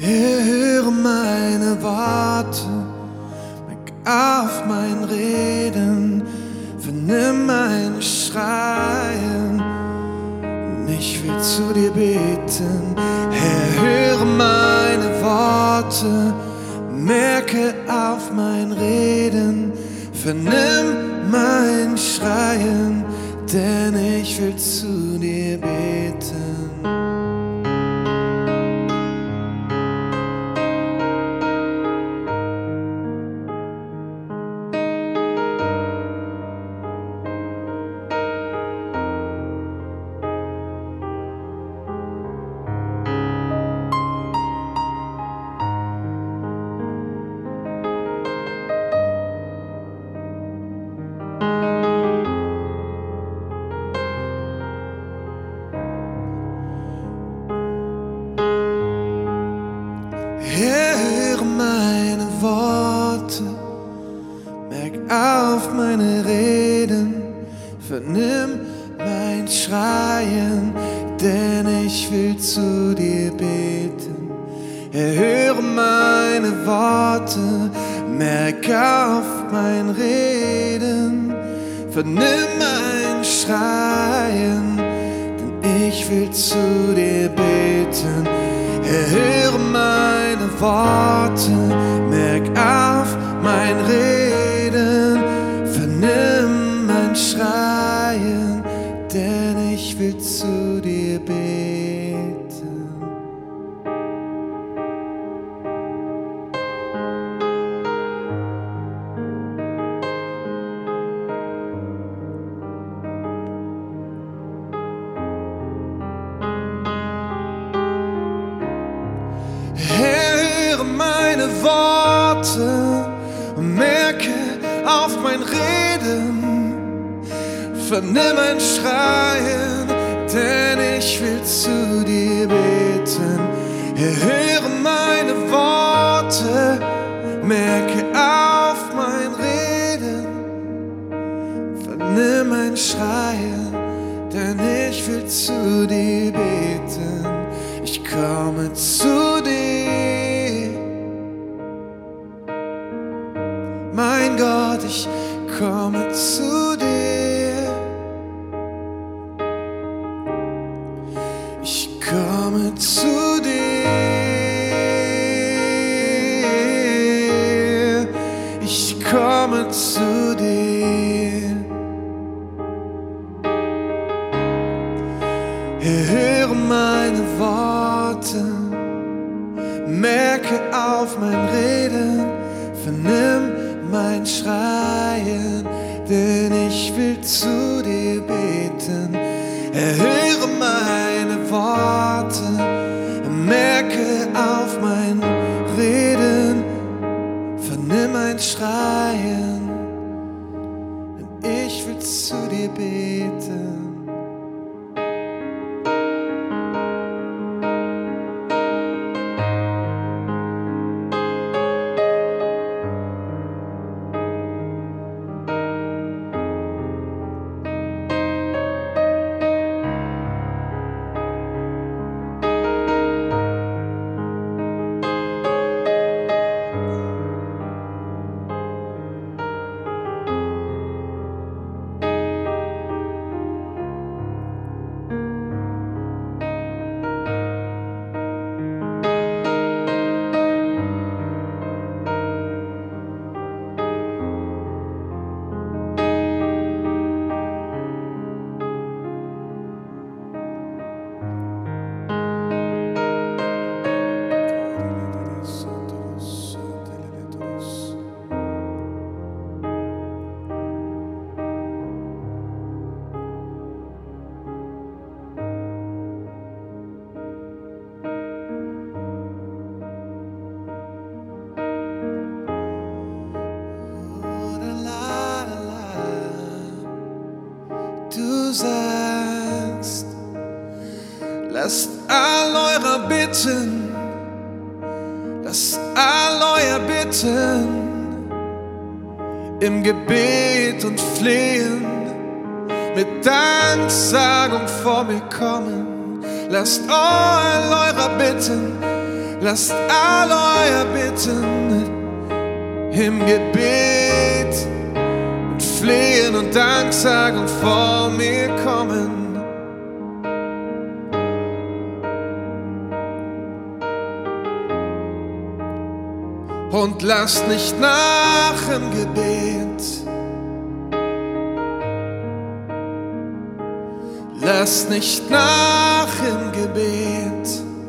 Höre meine Worte, merk auf mein Reden, vernimm mein Schreien. Ich will zu dir beten, Herr, höre meine Worte, merke auf mein Reden, vernimm mein Schreien, denn ich will zu dir beten. Höre meine Worte, merk auf meine Reden, vernimm mein Schreien, denn ich will zu dir beten. Höre meine Worte, merk auf mein Reden, vernimm mein Schreien, denn ich will zu dir beten. Höre meine Worte, merk auf mein Reden, vernimm mein Schreien, denn ich will zu dir beten. Höre meine Worte und merke auf mein Reden, vernimm mein Schreien, denn ich will zu dir beten. Höre meine Worte, merke auf mein Reden, vernimm mein Schreien, denn ich will zu dir beten. Ich komme zu dir, mein Gott, ich komme zu dir. Ich komme zu dir. Ich komme zu dir. Höre meine Worte, merke auf mein Reden, vernimm mein Schreien, denn ich will zu dir beten. Höre meine Worte, merke auf mein Reden, vernimm mein Schreien, denn ich will zu dir beten. Du sagst, lasst all eurer bitten, lasst all euer bitten im Gebet und Flehen mit Danksagung vor mir kommen. Lasst all eurer bitten, lasst all euer Bitten im Gebet mit Flehen und Danksagung vor mir kommen. Und lasst nicht nach im Gebet, lasst nicht nach im Gebet.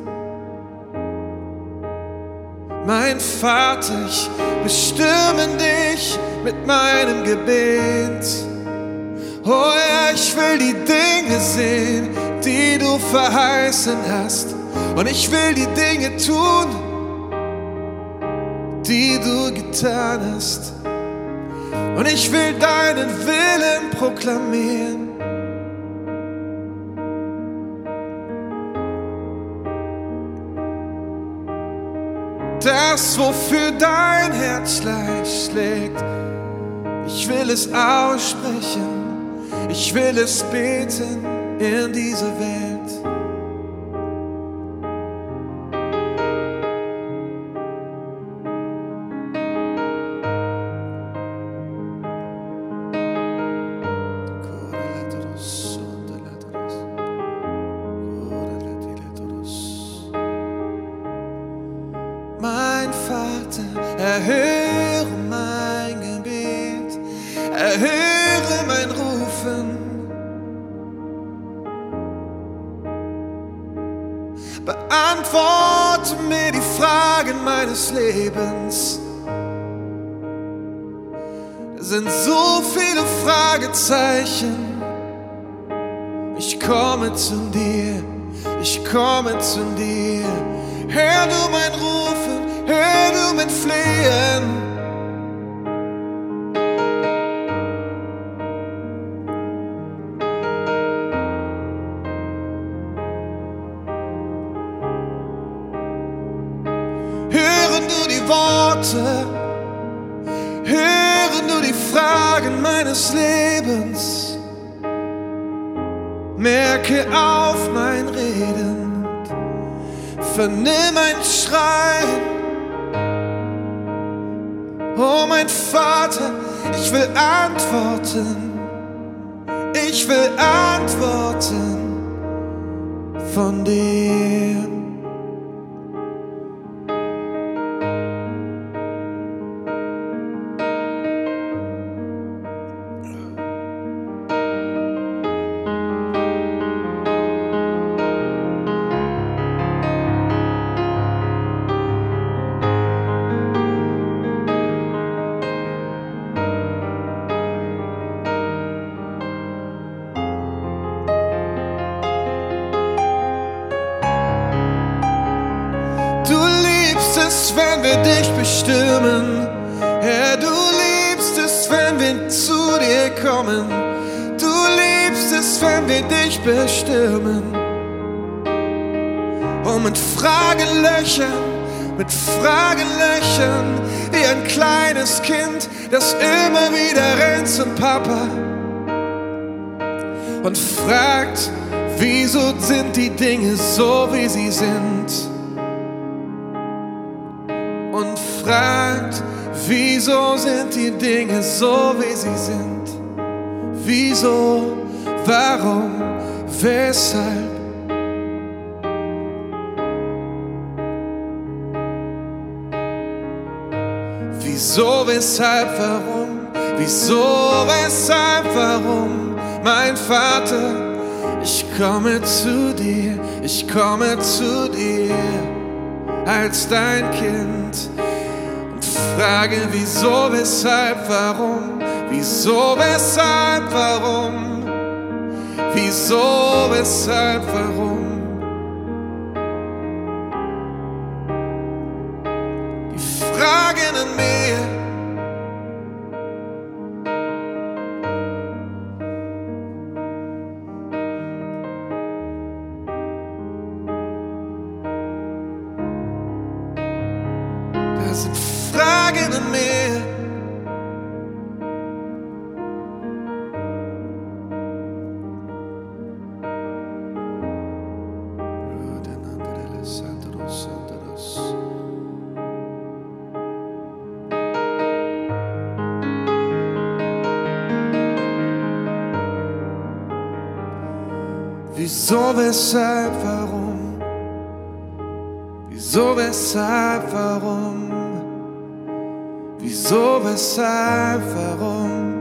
Mein Vater, ich bestimme dich mit meinem Gebet. Oh ja, ich will die Dinge sehen, die du verheißen hast. Und ich will die Dinge tun, die du getan hast. Und ich will deinen Willen proklamieren. Das, wofür dein Herz schlägt, ich will es aussprechen, ich will es beten in dieser Welt. Mein Vater, erhöre mein Gebet, erhöre mein Rufen. Beantworte mir die Fragen meines Lebens. Es sind so viele Fragezeichen. Ich komme zu dir, ich komme zu dir. Hör du mein Rufen, hör du mein Flehen. Hören du die Worte, hören du die Fragen meines Lebens. Merke auf mein Reden, vernimm ein Schreien. Oh mein Vater, ich will antworten, ich will antworten von dir. Wenn wir dich bestimmen, Herr, du liebst es, wenn wir zu dir kommen. Du liebst es, wenn wir dich bestimmen. Und mit Fragenlöchern, wie ein kleines Kind, das immer wieder rennt zum Papa und fragt, wieso sind die Dinge so, wie sie sind? Und fragt, wieso sind die Dinge so, wie sie sind? Wieso, warum, weshalb? Wieso, weshalb, warum? Wieso, weshalb, warum? Mein Vater, ich komme zu dir, ich komme zu dir als dein Kind und frage, wieso, weshalb, warum? Wieso, weshalb, warum? Wieso, weshalb, warum? Die Fragen in mir, da sind Fragen in mir. Santos. Wieso, weshalb, warum? Wieso, weshalb, warum? Wieso, weshalb, warum?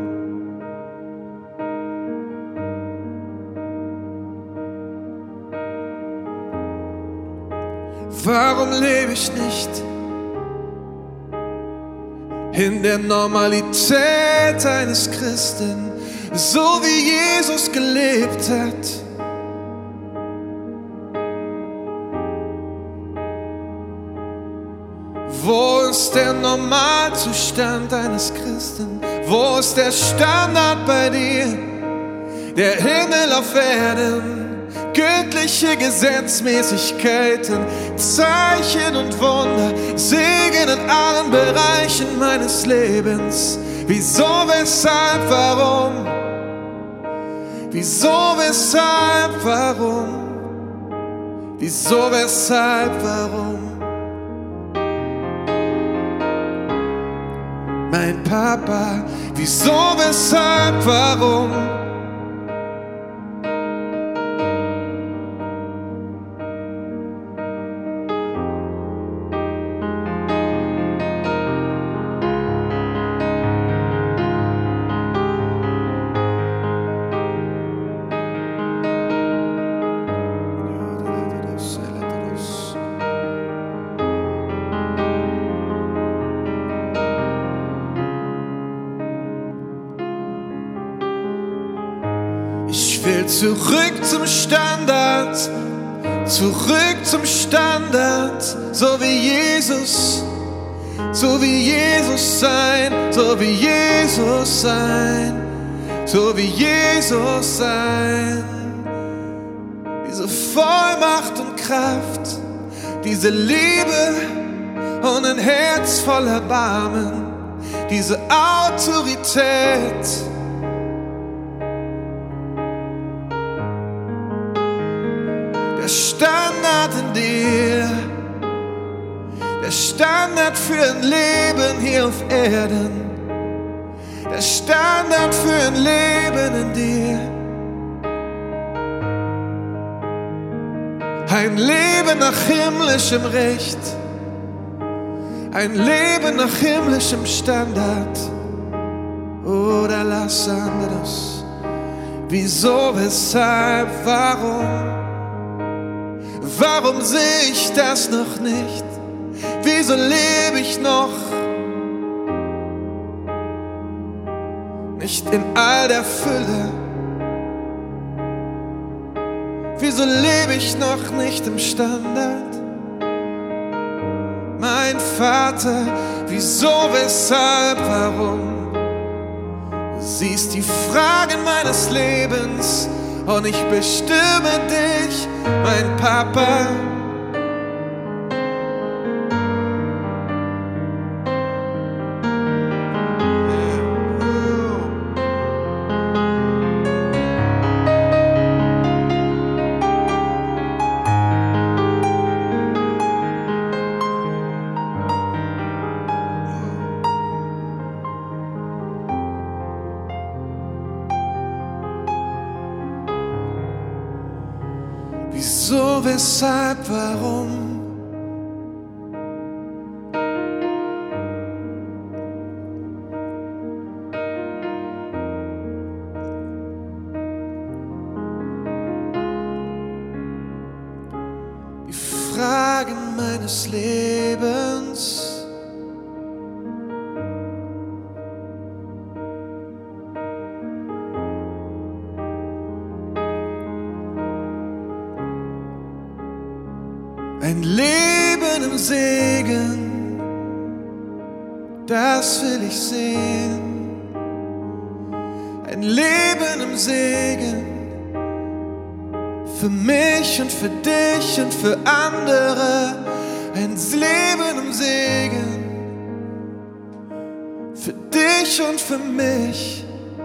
Warum lebe ich nicht in der Normalität eines Christen, so wie Jesus gelebt hat? Wo ist der Normalzustand eines Christen? Wo ist der Standard bei dir? Der Himmel auf Erden, göttliche Gesetzmäßigkeiten, Zeichen und Wunder, Segen in allen Bereichen meines Lebens. Wieso, weshalb, warum? Wieso, weshalb, warum? Wieso, weshalb, warum? Mein Papa, wieso, weshalb, warum? Ich will zurück zum Standard, zurück zum Standard, so wie Jesus sein, so wie Jesus sein, so wie Jesus sein. Diese Vollmacht und Kraft, diese Liebe und ein Herz voller Erbarmen, diese Autorität. Der Standard in dir, der Standard für ein Leben hier auf Erden, der Standard für ein Leben in dir. Ein Leben nach himmlischem Recht, ein Leben nach himmlischem Standard. Oder lass anderes. Wieso, weshalb, warum? Warum sehe ich das noch nicht? Wieso lebe ich noch nicht in all der Fülle? Wieso lebe ich noch nicht im Standard? Mein Vater, wieso, weshalb, warum? Du siehst die Fragen meines Lebens und ich bestimme dich, mein Papa. Wieso, weshalb, warum? Die Fragen meines Lebens. Ein Leben im Segen, das will ich sehen. Ein Leben im Segen, für mich und für dich und für andere. Ein Leben im Segen, für dich und für mich.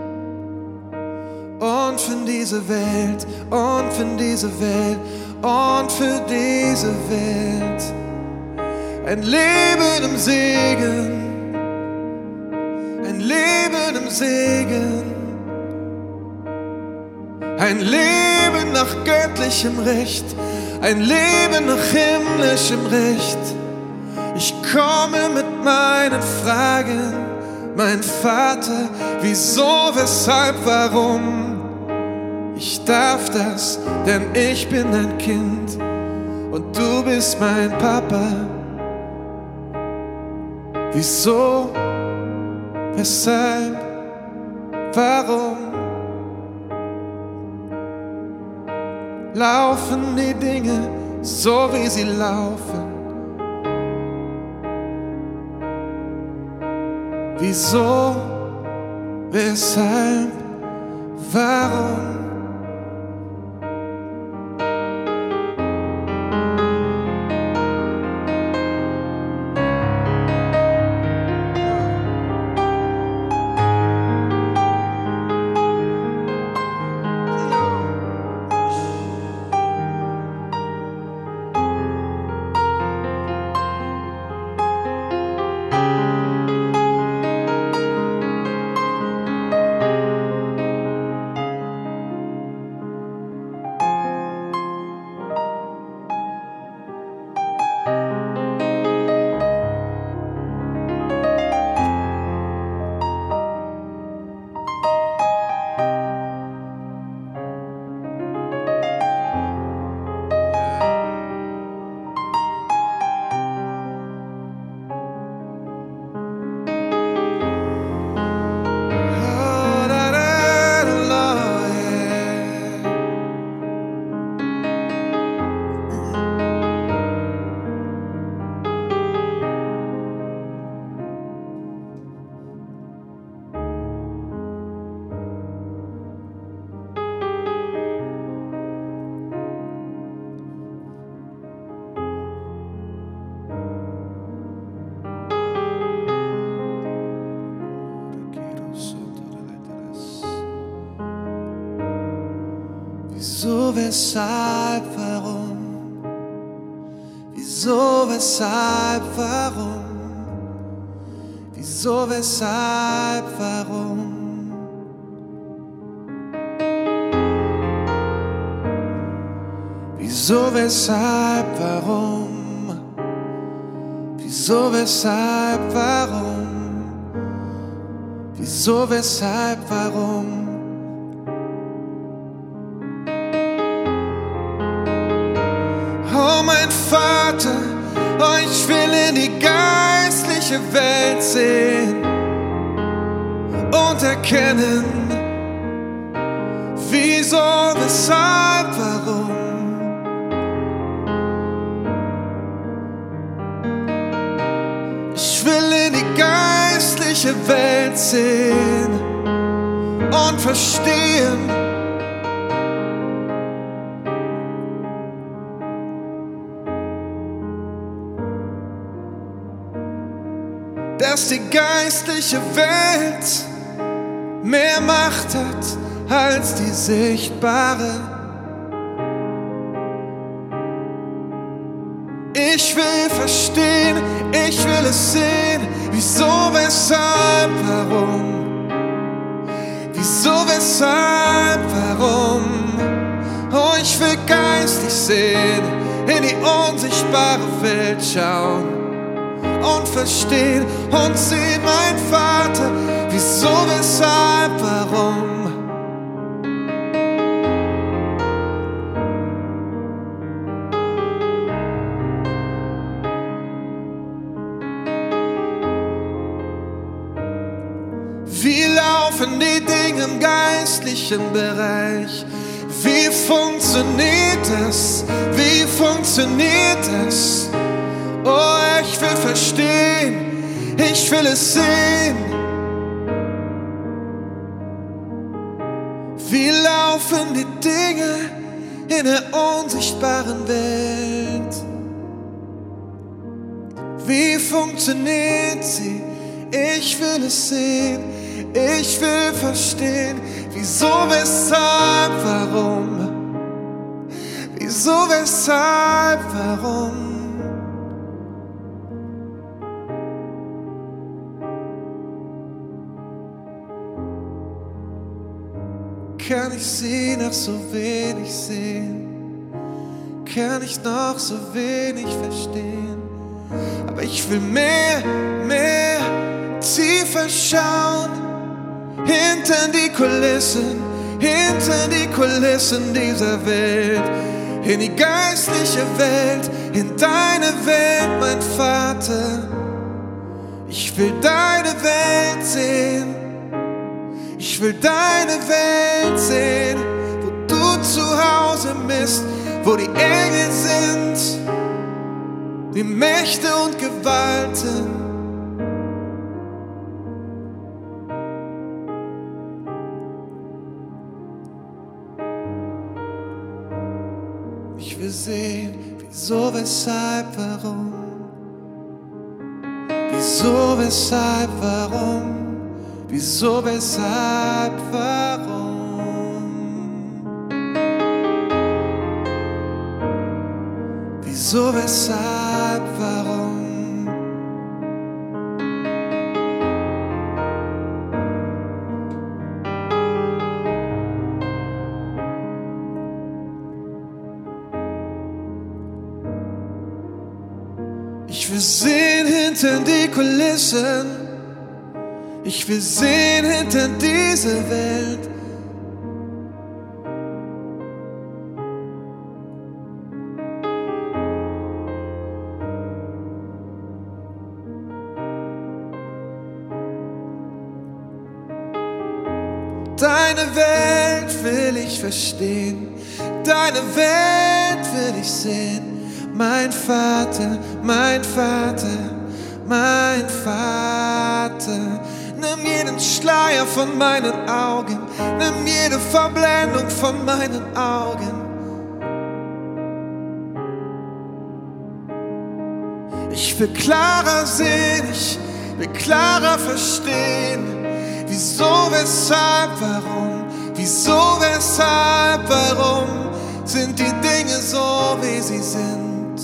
Und für diese Welt, und für diese Welt, und für diese Welt. Ein Leben im Segen, ein Leben im Segen. Ein Leben nach göttlichem Recht, ein Leben nach himmlischem Recht. Ich komme mit meinen Fragen, mein Vater, wieso, weshalb, warum? Ich darf das, denn ich bin dein Kind und du bist mein Papa. Wieso, weshalb, warum? Laufen die Dinge so, wie sie laufen? Wieso, weshalb, warum? Wieso, weshalb, warum? Wieso, weshalb, warum? Wieso, weshalb, warum? Wieso, weshalb, warum? Wieso, weshalb, warum? Wieso, weshalb, warum? Oh mein Vater, oh ich will in die geistliche Welt sehen und erkennen, wieso, weshalb, warum. Ich will in die geistliche Welt sehen und verstehen, dass die geistliche Welt mehr Macht hat als die sichtbare. Ich will verstehen, ich will es sehen, wieso, weshalb, warum? Wieso, weshalb, warum? Oh, ich will geistlich sehen, in die unsichtbare Welt schauen und verstehen und sehen, mein Vater, wieso, weshalb, warum? Wie laufen die Dinge im geistlichen Bereich? Wie funktioniert das? Wie funktioniert das? Oh, ich will verstehen, ich will es sehen. Wie laufen die Dinge in der unsichtbaren Welt? Wie funktioniert sie? Ich will es sehen, ich will verstehen. Wieso, weshalb, warum? Wieso, weshalb, warum? kann ich sie noch so wenig sehen, kann ich noch so wenig verstehen. Aber ich will mehr, tiefer schauen, hinter die Kulissen dieser Welt, in die geistliche Welt, in deine Welt, mein Vater. Ich will deine Welt sehen, ich will deine Welt sehen, wo du zu Hause bist, wo die Engel sind, die Mächte und Gewalten. Ich will sehen, wieso, weshalb, warum. Wieso, weshalb, warum? Wieso, weshalb, warum? Wieso, weshalb, warum? Ich will sehen hinter die Kulissen, ich will sehen hinter diese Welt. Deine Welt will ich verstehen, deine Welt will ich sehen. Mein Vater, mein Vater, mein Vater. Nimm jeden Schleier von meinen Augen, nimm jede Verblendung von meinen Augen. Ich will klarer sehen, ich will klarer verstehen. Wieso, weshalb, warum? Wieso, weshalb, warum sind die Dinge so, wie sie sind?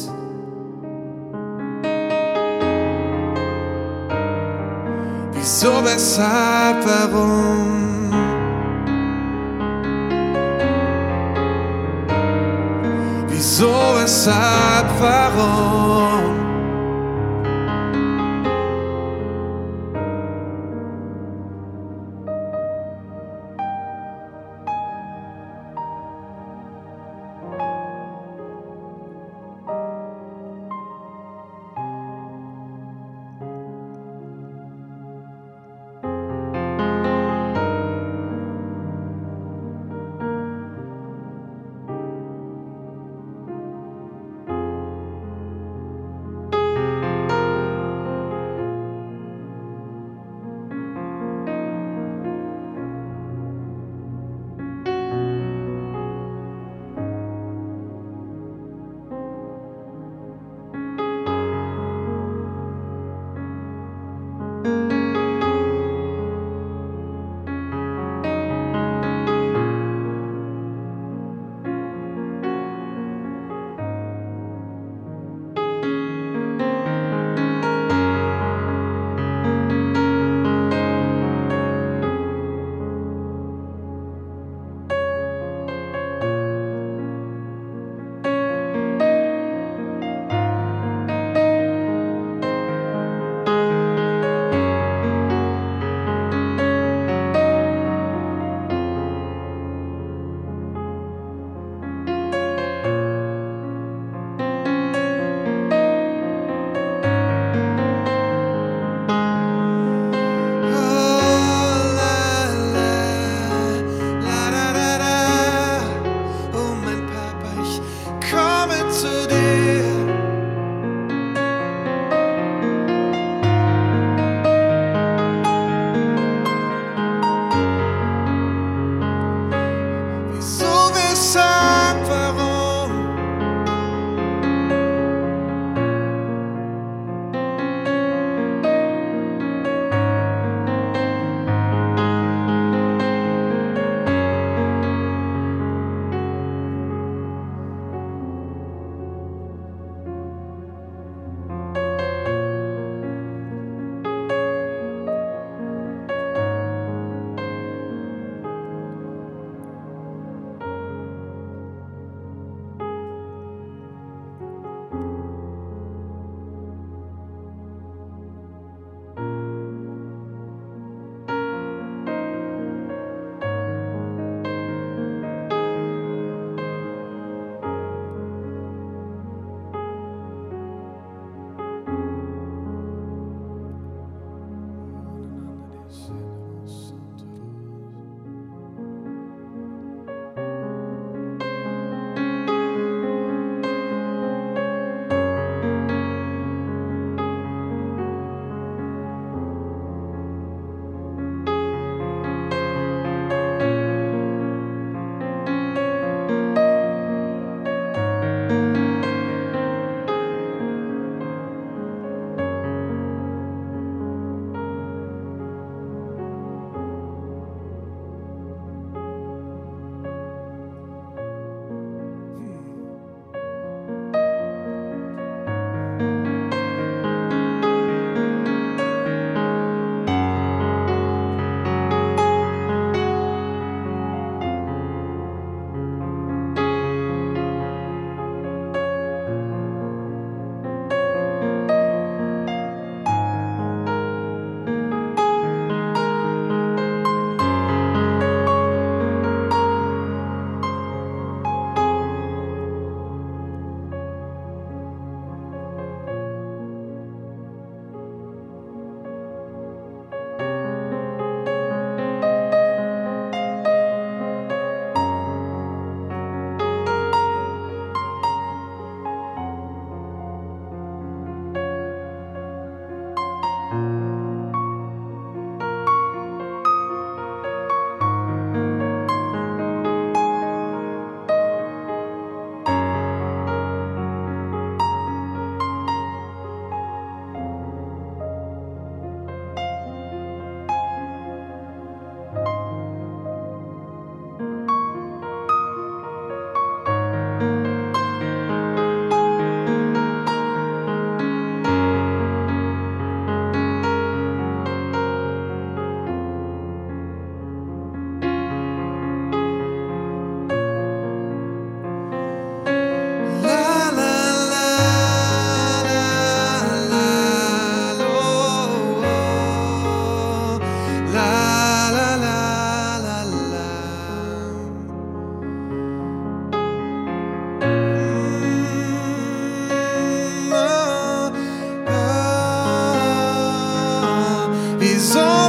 Wieso, weshalb, warum? Wieso, weshalb, warum?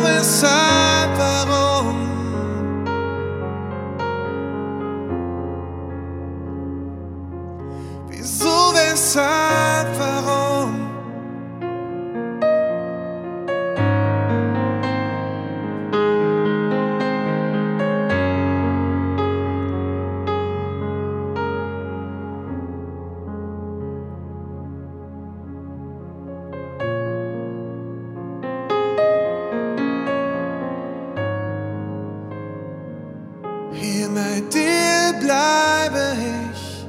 weshalb, warum? Wieso, weshalb, warum? Hier bei dir bleibe ich.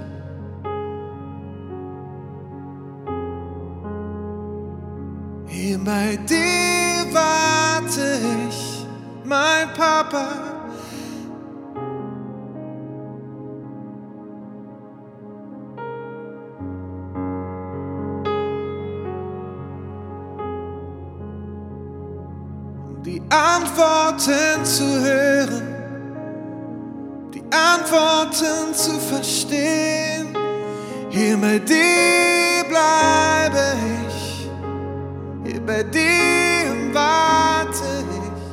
Hier bei dir warte ich, mein Papa. Um die Antworten zu hören, Antworten zu verstehen. Hier bei dir bleibe ich, hier bei dir warte ich.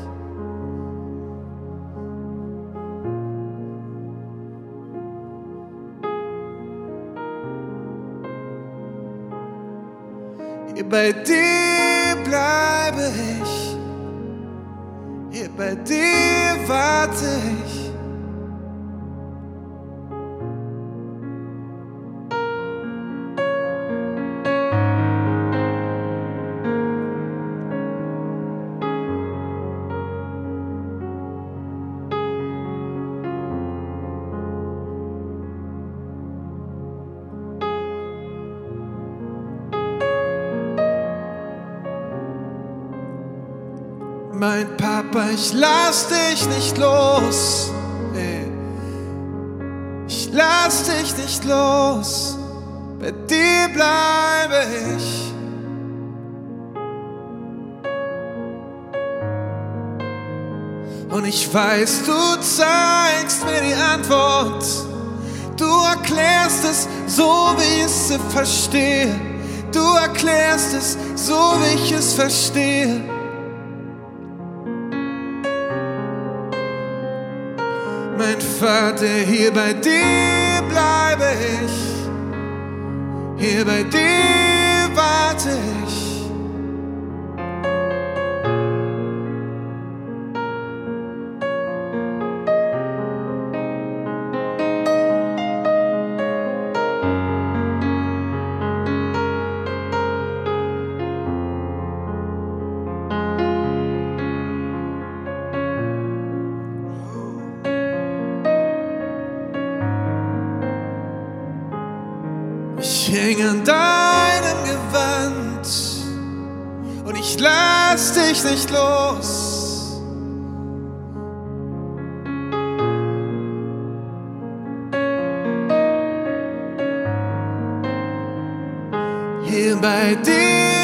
Hier bei dir bleibe ich, hier bei dir warte ich. Mein Papa, ich lass dich nicht los. Ich lass dich nicht los. Bei dir bleibe ich. Und ich weiß, du zeigst mir die Antwort. Du erklärst es so, wie ich es verstehe. Du erklärst es so, wie ich es verstehe. Mein Vater, hier bei dir bleibe ich, hier bei dir warte ich. Ich häng an deinem Gewand und ich lass dich nicht los. Hier bei dir